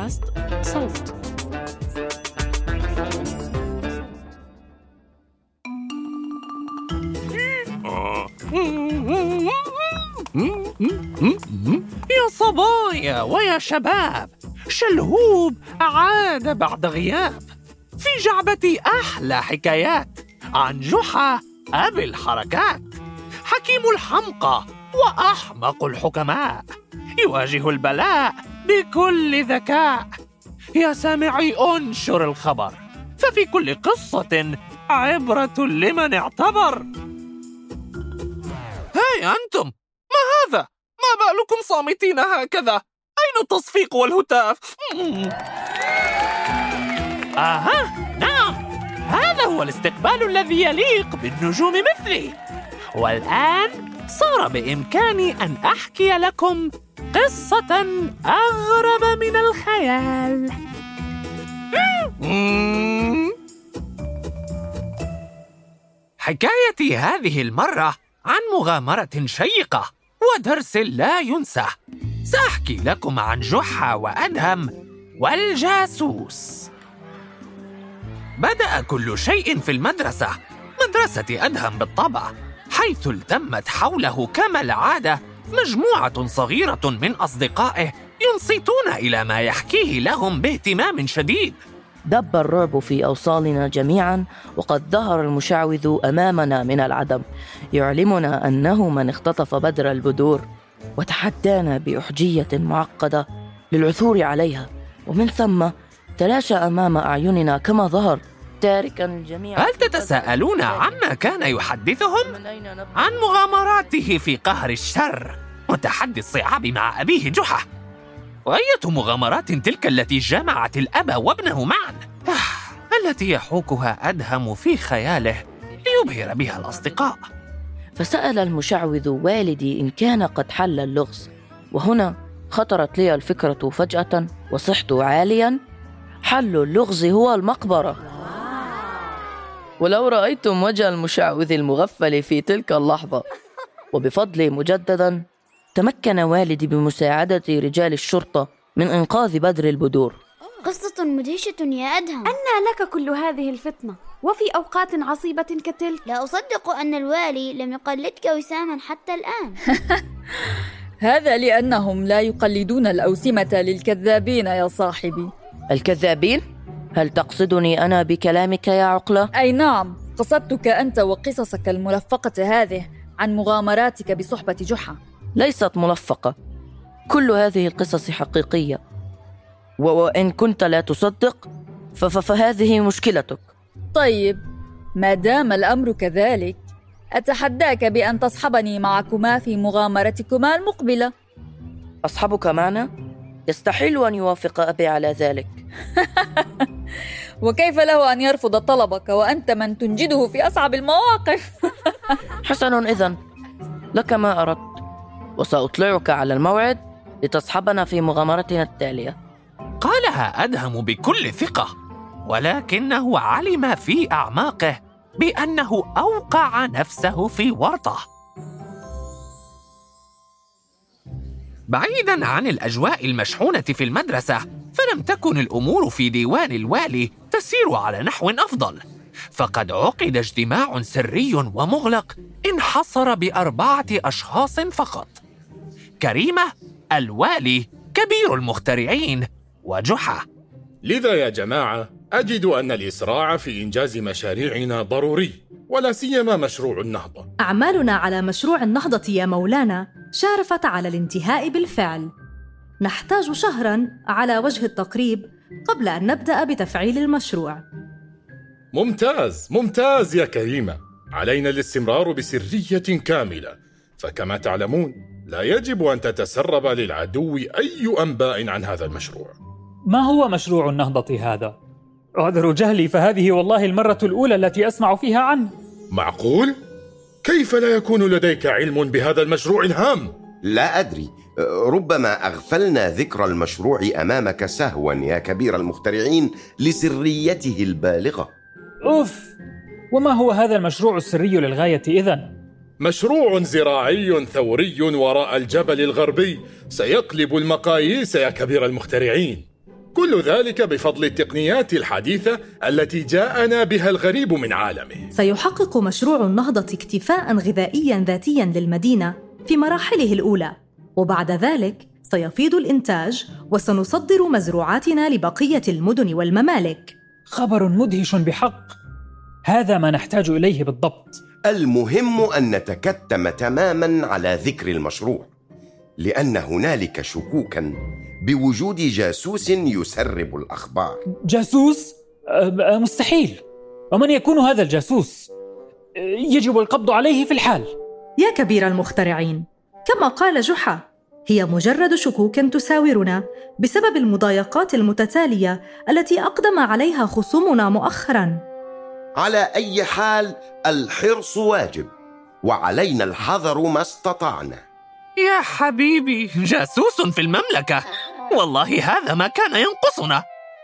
بودكاست صوت. يا صبايا ويا شباب، شلهوب عاد بعد غياب. في جعبتي أحلى حكايات عن جحا أبي الحركات، حكيم الحمقى وأحمق الحكماء، يواجه البلاء بكل ذكاء. يا سامعي أنشر الخبر، ففي كل قصة عبرة لمن اعتبر. هاي أنتم، ما هذا؟ ما بالكم صامتين هكذا؟ أين التصفيق والهتاف؟ نعم، هذا هو الاستقبال الذي يليق بالنجوم مثلي. والآن صار بإمكاني أن أحكي لكم قصة أغرب من الخيال. حكايتي هذه المرة عن مغامرة شيقة ودرس لا ينسى. سأحكي لكم عن جحا وأدهم والجاسوس. بدأ كل شيء في المدرسة، مدرسة أدهم بالطبع، حيث التمت حوله كما العادة مجموعة صغيرة من أصدقائه ينصتون إلى ما يحكيه لهم باهتمام شديد. دب الرعب في أوصالنا جميعا، وقد ظهر المشعوذ أمامنا من العدم يعلمنا أنه من اختطف بدر البدور، وتحدانا بأحجية معقدة للعثور عليها، ومن ثم تلاشى أمام أعيننا كما ظهر تاركا الجميع. هل تتساءلون عما كان يحدثهم؟ عن مغامراته في قهر الشر وتحدي الصعاب مع أبيه جحا. وأية مغامرات تلك التي جمعت الأب وابنه معا، التي يحوكها أدهم في خياله ليبهر بها الأصدقاء. فسأل المشعوذ والدي إن كان قد حل اللغز، وهنا خطرت لي الفكرة فجأة وصحت عاليا: حل اللغز هو المقبرة. ولو رأيتم وجه المشعوذ المغفل في تلك اللحظة. وبفضلي مجددا تمكن والدي بمساعدة رجال الشرطة من إنقاذ بدر البدور. قصة مدهشة يا أدهم. أنى لك كل هذه الفطنة وفي أوقات عصيبة كتلك؟ لا أصدق أن الوالي لم يقلدك وساما حتى الآن. هذا لأنهم لا يقلدون الأوسمة للكذابين يا صاحبي. الكذابين؟ هل تقصدني أنا بكلامك يا عقلة؟ أي نعم، قصدتك أنت وقصصك الملفقة هذه عن مغامراتك بصحبة جحا. ليست ملفقة، كل هذه القصص حقيقية، وإن كنت لا تصدق فهذه مشكلتك. طيب، ما دام الأمر كذلك أتحداك بأن تصحبني معكما في مغامرتكما المقبلة. أصحبك معنا؟ يستحيل أن يوافق أبي على ذلك. وكيف له أن يرفض طلبك وأنت من تنجده في أصعب المواقف؟ حسن، إذن لك ما أردت، وسأطلعك على الموعد لتصحبنا في مغامرتنا التالية. قالها أدهم بكل ثقة، ولكنه علم في أعماقه بأنه أوقع نفسه في ورطة. بعيداً عن الأجواء المشحونة في المدرسة، فلم تكن الأمور في ديوان الوالي تسير على نحو أفضل، فقد عقد اجتماع سري ومغلق انحصر ب4 أشخاص فقط: كريمة، الوالي، كبير المخترعين، وجحا. لذا يا جماعة، أجد أن الإسراع في إنجاز مشاريعنا ضروري، ولا سيما مشروع النهضة. أعمالنا على مشروع النهضة يا مولانا شارفت على الانتهاء بالفعل. نحتاج شهراً على وجه التقريب قبل أن نبدأ بتفعيل المشروع. ممتاز يا كريمة. علينا الاستمرار بسرية كاملة، فكما تعلمون لا يجب أن تتسرب للعدو أي أنباء عن هذا المشروع. ما هو مشروع النهضة هذا؟ أعذر جهلي، فهذه والله المرة الأولى التي أسمع فيها عنه. معقول؟ كيف لا يكون لديك علم بهذا المشروع الهام؟ لا أدري، ربما أغفلنا ذكر المشروع أمامك سهوا يا كبير المخترعين لسريته البالغة. أوف، وما هو هذا المشروع السري للغاية إذن؟ مشروع زراعي ثوري وراء الجبل الغربي سيقلب المقاييس يا كبير المخترعين. وكل ذلك بفضل التقنيات الحديثة التي جاءنا بها الغريب من عالمه. سيحقق مشروع النهضة اكتفاء غذائياً ذاتياً للمدينة في مراحله الأولى، وبعد ذلك سيفيض الإنتاج وسنصدر مزروعاتنا لبقية المدن والممالك. خبر مدهش بحق، هذا ما نحتاج إليه بالضبط. المهم أن نتكتم تماماً على ذكر المشروع، لأن هنالك شكوكاً بوجود جاسوس يسرب الأخبار. جاسوس؟ مستحيل. ومن يكون هذا الجاسوس؟ يجب القبض عليه في الحال. يا كبير المخترعين، كما قال جحا، هي مجرد شكوك تساورنا بسبب المضايقات المتتالية التي أقدم عليها خصومنا مؤخراً. على أي حال الحرص واجب، وعلينا الحذر ما استطعنا. يا حبيبي، جاسوس في المملكة، والله هذا ما كان ينقصنا.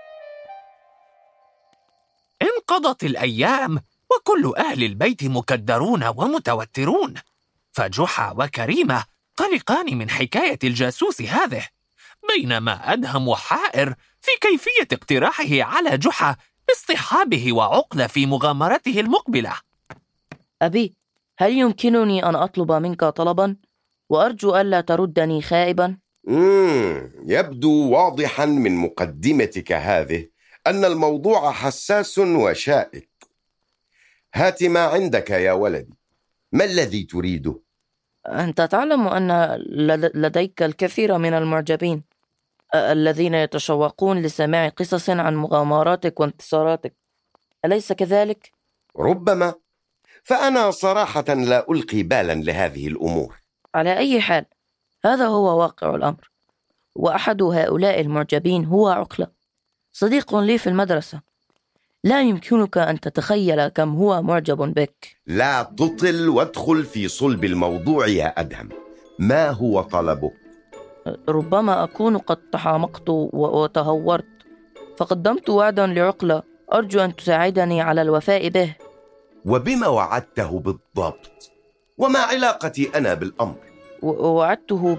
انقضت الأيام وكل أهل البيت مكدرون ومتوترون، فجحا وكريمة قلقان من حكاية الجاسوس هذه، بينما أدهم حائر في كيفية اقتراحه على جحا باصطحابه وعقلة في مغامرته المقبلة. أبي، هل يمكنني أن أطلب منك طلباً؟ وأرجو ألا تردني خائباً. يبدو واضحاً من مقدمتك هذه أن الموضوع حساس وشائك. هات ما عندك يا ولدي، ما الذي تريده؟ أنت تعلم أن لديك الكثير من المعجبين الذين يتشوقون لسماع قصص عن مغامراتك وانتصاراتك، أليس كذلك؟ ربما، فأنا صراحة لا ألقي بالا لهذه الأمور. على أي حال، هذا هو واقع الأمر، وأحد هؤلاء المعجبين هو عقلة، صديق لي في المدرسة. لا يمكنك أن تتخيل كم هو معجب بك. لا تطل وادخل في صلب الموضوع يا أدهم، ما هو طلبك؟ ربما أكون قد تحامقت وتهورت، فقدمت وعدا لعقلة، أرجو أن تساعدني على الوفاء به. وبما وعدته بالضبط؟ وما علاقتي أنا بالأمر؟ وعدته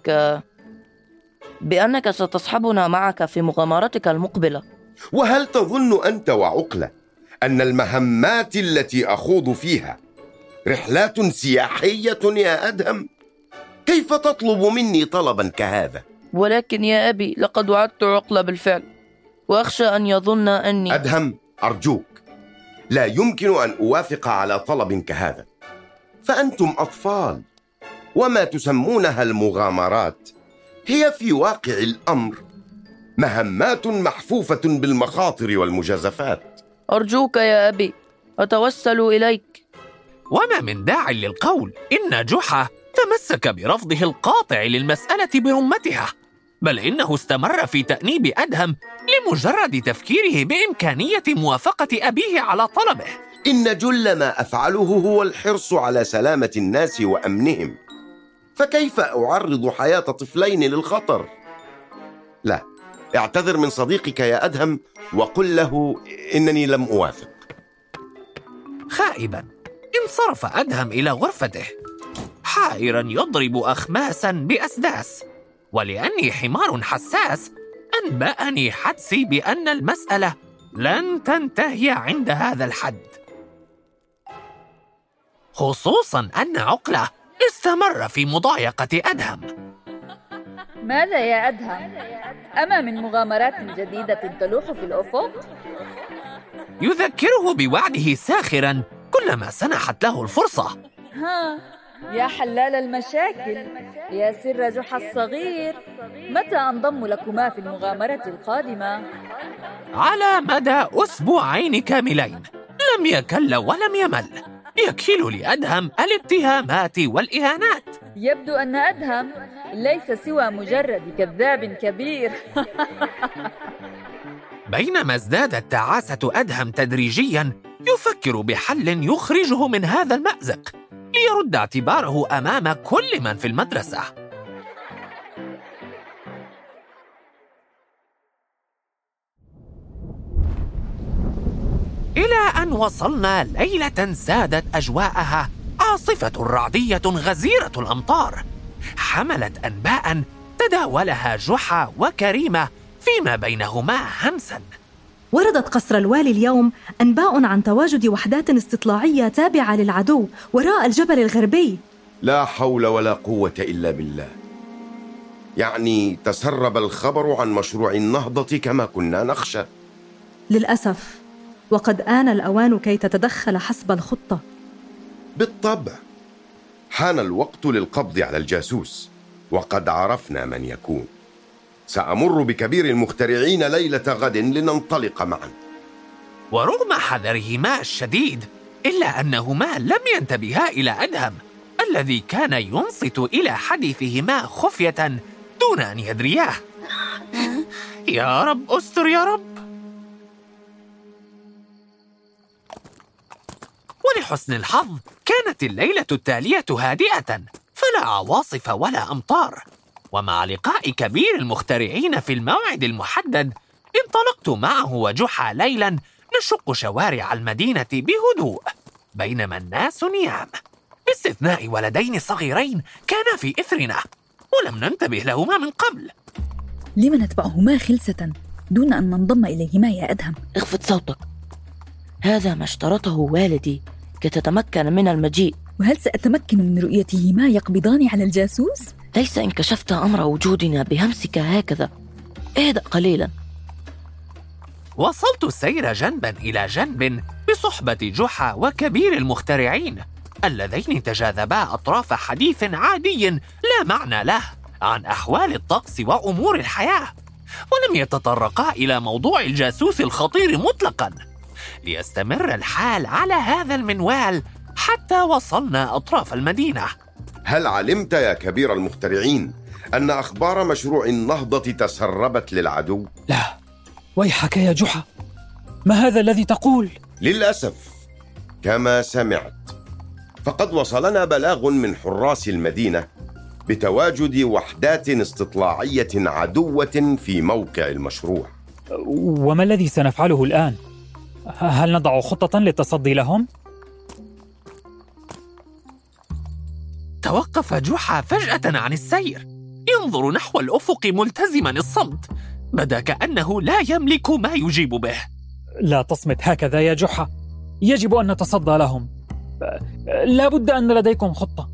بأنك ستصحبنا معك في مغامرتك المقبلة. وهل تظن أنت وعقلة أن المهمات التي أخوض فيها رحلات سياحية يا أدهم؟ كيف تطلب مني طلبا كهذا؟ ولكن يا أبي، لقد وعدت عقلة بالفعل، وأخشى أن يظن أني... أدهم، أرجوك، لا يمكن أن أوافق على طلب كهذا، فأنتم أطفال، وما تسمونها المغامرات هي في واقع الأمر مهمات محفوفة بالمخاطر والمجازفات. أرجوك يا أبي، أتوسل إليك. وما من داع للقول إن جحا تمسك برفضه القاطع للمسألة برمتها، بل إنه استمر في تأنيب أدهم لمجرد تفكيره بإمكانية موافقة أبيه على طلبه. إن جل ما أفعله هو الحرص على سلامة الناس وأمنهم، فكيف أعرض حياة طفلين للخطر؟ لا، اعتذر من صديقك يا أدهم وقل له إنني لم أوافق. خائبا انصرف أدهم إلى غرفته، حائرا يضرب أخماسا بأسداس، ولأني حمار حساس أنبأني حدسي بأن المسألة لن تنتهي عند هذا الحد، خصوصا أن عقلة استمر في مضايقة أدهم. ماذا يا أدهم؟ أما من مغامرات جديدة تلوح في الأفق؟ يذكره بوعده ساخرا كلما سنحت له الفرصة. ها يا حلال المشاكل، يا سر جحا الصغير، متى أنضم لكما في المغامرة القادمة؟ على مدى أسبوعين كاملين، لم يكل ولم يمل، يكيل لأدهم الاتهامات والإهانات. يبدو أن أدهم ليس سوى مجرد كذاب كبير. بينما ازدادت تعاسة أدهم تدريجياً، يفكر بحل يخرجه من هذا المأزق ليرد اعتباره أمام كل من في المدرسة. إلى أن وصلنا ليلة سادت أجواءها عاصفة رعدية غزيرة الأمطار، حملت أنباء تداولها جحا وكريمة فيما بينهما همساً. وردت قصر الوالي اليوم أنباء عن تواجد وحدات استطلاعية تابعة للعدو وراء الجبل الغربي. لا حول ولا قوة إلا بالله. يعني تسرب الخبر عن مشروع النهضة كما كنا نخشى. للأسف، وقد آن الأوان كي تتدخل حسب الخطة. بالطبع، حان الوقت للقبض على الجاسوس، وقد عرفنا من يكون. سأمر بكبير المخترعين ليلة غد لننطلق معا. ورغم حذرهما الشديد، إلا أنهما لم ينتبها إلى أدهم الذي كان ينصت إلى حديثهما خفية دون أن يدرياه. يا رب أستر يا رب. ولحسن الحظ كانت الليلة التالية هادئة، فلا عواصف ولا أمطار. ومع لقاء كبير المخترعين في الموعد المحدد، انطلقت معه وجحا ليلا نشق شوارع المدينة بهدوء بينما الناس نيام، باستثناء ولدين صغيرين كانا في إثرنا ولم ننتبه لهما من قبل. لم نتبعهما خلسة دون أن ننضم إليهما يا أدهم؟ اخفض صوتك، هذا ما اشترطه والدي كي تتمكن من المجيء. وهل سأتمكن من رؤيتهما يقبضان على الجاسوس؟ ليس إن كشفت أمر وجودنا بهمسك هكذا. اهدأ قليلا. وصلت السير جنبا إلى جنب بصحبة جحا وكبير المخترعين اللذين تجاذبا أطراف حديث عادي لا معنى له عن أحوال الطقس وأمور الحياة، ولم يتطرقا إلى موضوع الجاسوس الخطير مطلقا، ليستمر الحال على هذا المنوال حتى وصلنا أطراف المدينة. هل علمت يا كبير المخترعين أن أخبار مشروع النهضة تسربت للعدو؟ لا، ويحك يا جحا، ما هذا الذي تقول؟ للأسف كما سمعت، فقد وصلنا بلاغ من حراس المدينة بتواجد وحدات استطلاعية عدوة في موقع المشروع. وما الذي سنفعله الآن؟ هل نضع خطة للتصدي لهم؟ توقف جحا فجأة عن السير، ينظر نحو الأفق ملتزما الصمت، بدا كأنه لا يملك ما يجيب به. لا تصمت هكذا يا جحا، يجب أن نتصدى لهم. لا بد أن لديكم خطة.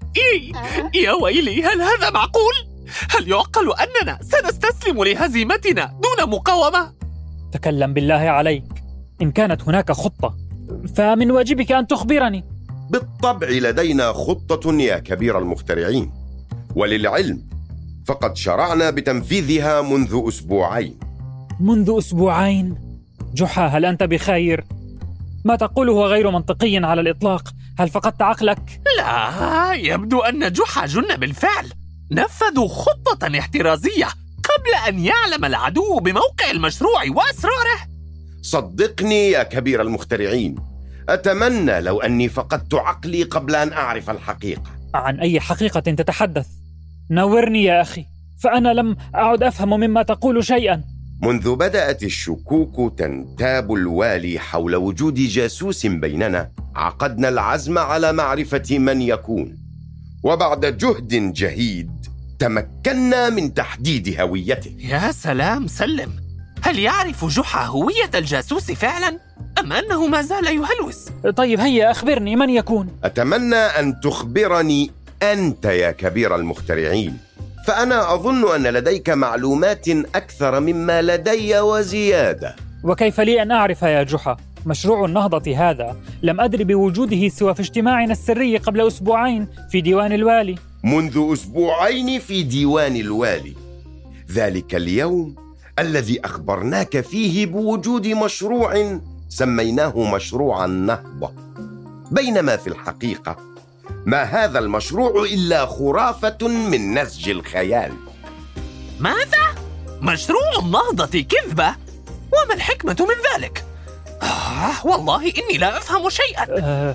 يا ويلي، هل هذا معقول؟ هل يعقل أننا سنستسلم لهزيمتنا دون مقاومة؟ تكلم بالله عليك، إن كانت هناك خطة فمن واجبك أن تخبرني. بالطبع لدينا خطة يا كبير المخترعين، وللعلم فقد شرعنا بتنفيذها منذ أسبوعين. منذ أسبوعين؟ جحا، هل أنت بخير؟ ما تقوله غير منطقي على الإطلاق. هل فقدت عقلك؟ لا، يبدو أن جحا جن بالفعل. نفذوا خطة احترازية قبل أن يعلم العدو بموقع المشروع وأسراره. صدقني يا كبير المخترعين، أتمنى لو أني فقدت عقلي قبل أن أعرف الحقيقة. عن أي حقيقة تتحدث؟ نورني يا أخي، فأنا لم أعد أفهم مما تقول شيئا. منذ بدأت الشكوك تنتاب الوالي حول وجود جاسوس بيننا، عقدنا العزم على معرفة من يكون، وبعد جهد جهيد تمكنا من تحديد هويته. يا سلام، سلم. هل يعرف جحا هوية الجاسوس فعلا؟ أم أنه ما زال يهلوس؟ طيب هيا أخبرني من يكون. أتمنى أن تخبرني أنت يا كبير المخترعين، فأنا أظن أن لديك معلومات أكثر مما لدي وزيادة. وكيف لي أن أعرف يا جحا؟ مشروع النهضة هذا لم أدري بوجوده سوى في اجتماعنا السري قبل أسبوعين في ديوان الوالي. منذ أسبوعين في ديوان الوالي، ذلك اليوم الذي أخبرناك فيه بوجود مشروع سميناه مشروع النهضة، بينما في الحقيقة ما هذا المشروع إلا خرافة من نسج الخيال. ماذا؟ مشروع النهضة كذبة؟ وما الحكمة من ذلك؟ والله إني لا أفهم شيئا.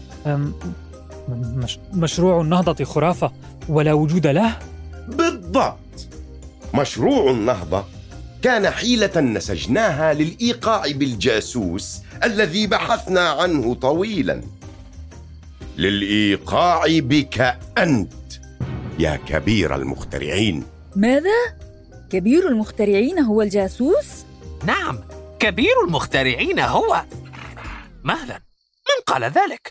مشروع النهضة خرافة ولا وجود له؟ بالضبط، مشروع النهضة كان حيلة نسجناها للإيقاع بالجاسوس الذي بحثنا عنه طويلا، للإيقاع بك أنت يا كبير المخترعين. ماذا؟ كبير المخترعين هو الجاسوس؟ نعم، كبير المخترعين هو... مهلا، من قال ذلك؟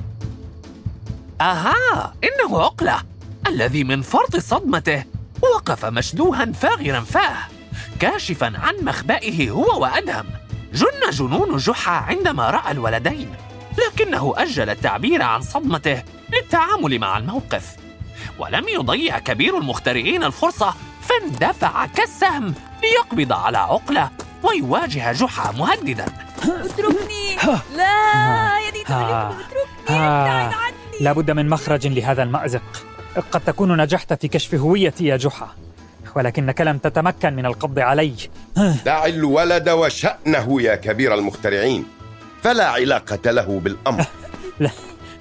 إنه عقلة الذي من فرط صدمته وقف مشدوها فاغرا فاه، كاشفا عن مخبئه هو وأدهم. جن جنون جحا عندما رأى الولدين، لكنه أجل التعبير عن صدمته للتعامل مع الموقف، ولم يضيع كبير المخترعين الفرصة، فاندفع كالسهم ليقبض على عقلة ويواجه جحا مهددا. اتركني، لا يدي اتركني، ابتعد عني. لا بد من مخرج لهذا المأزق. قد تكون نجحت في كشف هويتي يا جحا، ولكنك لم تتمكن من القبض علي. دع الولد وشأنه يا كبير المخترعين، فلا علاقة له بالأمر. لا.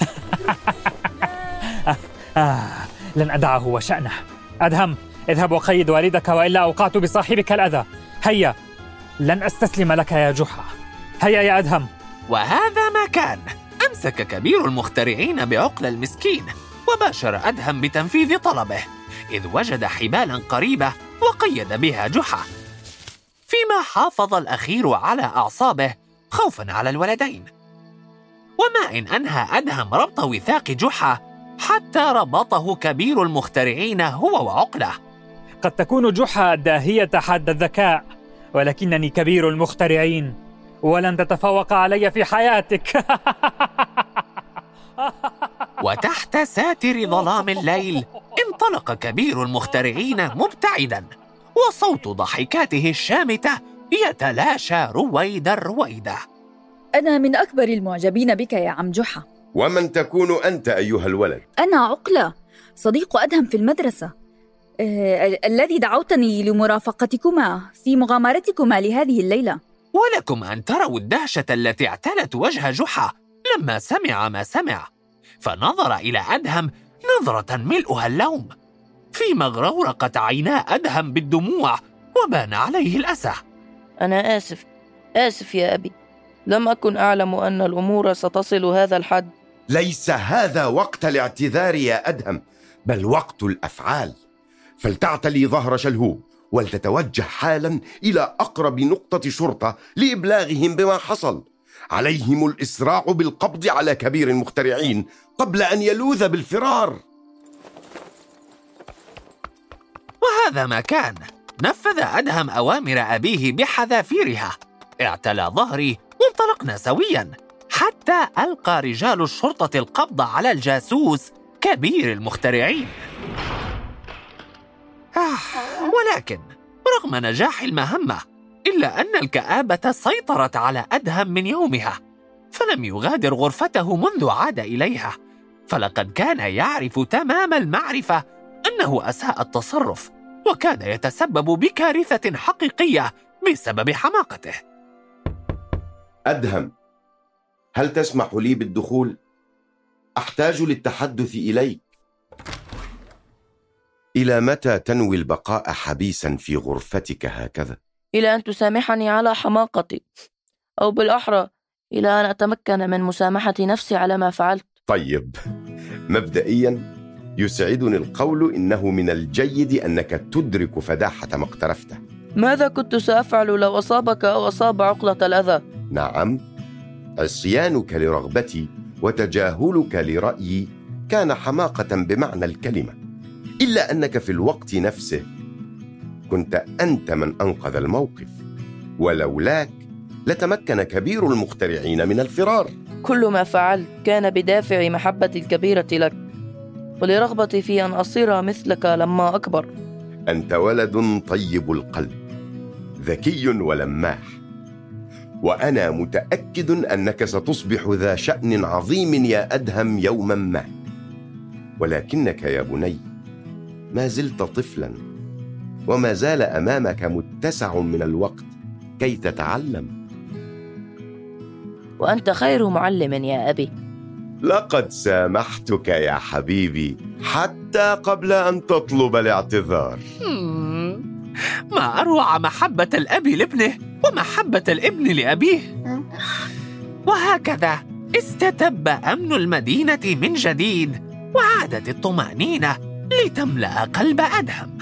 لن أدعه وشأنه. أدهم، اذهب وقيد والدك وإلا أوقعت بصاحبك الأذى. هيا، لن أستسلم لك يا جحا. هيا يا أدهم. وهذا ما كان. أمسك كبير المخترعين بعقل المسكين وباشر أدهم بتنفيذ طلبه، إذ وجد حبالا قريبة وقيد بها جحا، فيما حافظ الأخير على أعصابه خوفا على الولدين. وما إن أنهى أدهم ربط وثاق جحا حتى ربطه كبير المخترعين هو وعقله. قد تكون جحا الداهية حاد الذكاء، ولكنني كبير المخترعين، ولن تتفوق علي في حياتك. وتحت ساتر ظلام الليل انطلق كبير المخترعين مبتعدا، وصوت ضحكاته الشامتة يتلاشى رويدا رويدا. أنا من أكبر المعجبين بك يا عم جحا. ومن تكون أنت أيها الولد؟ أنا عقلة، صديق أدهم في المدرسة، الذي دعوتني لمرافقتكما في مغامرتكما لهذه الليلة. ولكم أن تروا الدهشة التي اعتلت وجه جحا لما سمع ما سمع، فنظر إلى أدهم نظرة ملؤها اللوم، فيما اغرورقت عينا أدهم بالدموع وبان عليه الأسى. أنا آسف يا أبي، لم أكن أعلم أن الأمور ستصل هذا الحد. ليس هذا وقت الاعتذار يا أدهم، بل وقت الأفعال. فلتعتلي ظهر شلهوب ولتتوجه حالا إلى أقرب نقطة شرطة لإبلاغهم بما حصل. عليهم الإسراع بالقبض على كبير المخترعين قبل أن يلوذ بالفرار. وهذا ما كان. نفذ أدهم أوامر أبيه بحذافيرها. اعتلى ظهري وانطلقنا سويا حتى ألقى رجال الشرطة القبض على الجاسوس كبير المخترعين. ولكن رغم نجاح المهمة، إلا أن الكآبة سيطرت على أدهم من يومها، فلم يغادر غرفته منذ عاد إليها، فلقد كان يعرف تمام المعرفة أنه أساء التصرف، وكان يتسبب بكارثة حقيقية بسبب حماقته. أدهم، هل تسمح لي بالدخول؟ أحتاج للتحدث إليك. إلى متى تنوي البقاء حبيسا في غرفتك هكذا؟ إلى أن تسامحني على حماقتي، أو بالأحرى إلى أن أتمكن من مسامحة نفسي على ما فعلت. طيب، مبدئيا يسعدني القول إنه من الجيد أنك تدرك فداحة ما اقترفته. ماذا كنت سأفعل لو أصابك أو أصاب عقلة الأذى؟ نعم، عصيانك لرغبتي وتجاهلك لرأيي كان حماقة بمعنى الكلمة، إلا أنك في الوقت نفسه كنت أنت من أنقذ الموقف، ولولاك لتمكن كبير المخترعين من الفرار. كل ما فعلت كان بدافع محبتي الكبيرة لك، ولرغبتي في أن أصير مثلك لما أكبر. أنت ولد طيب القلب، ذكي ولماح، وأنا متأكد أنك ستصبح ذا شأن عظيم يا أدهم يوما ما. ولكنك يا بني ما زلت طفلا، وما زال أمامك متسع من الوقت كي تتعلم. وأنت خير معلم يا أبي. لقد سامحتك يا حبيبي حتى قبل أن تطلب الاعتذار. ما أروع محبة الأب لابنه ومحبة الابن لأبيه. وهكذا استتب أمن المدينة من جديد، وعادت الطمأنينة لتملأ قلب أدهم.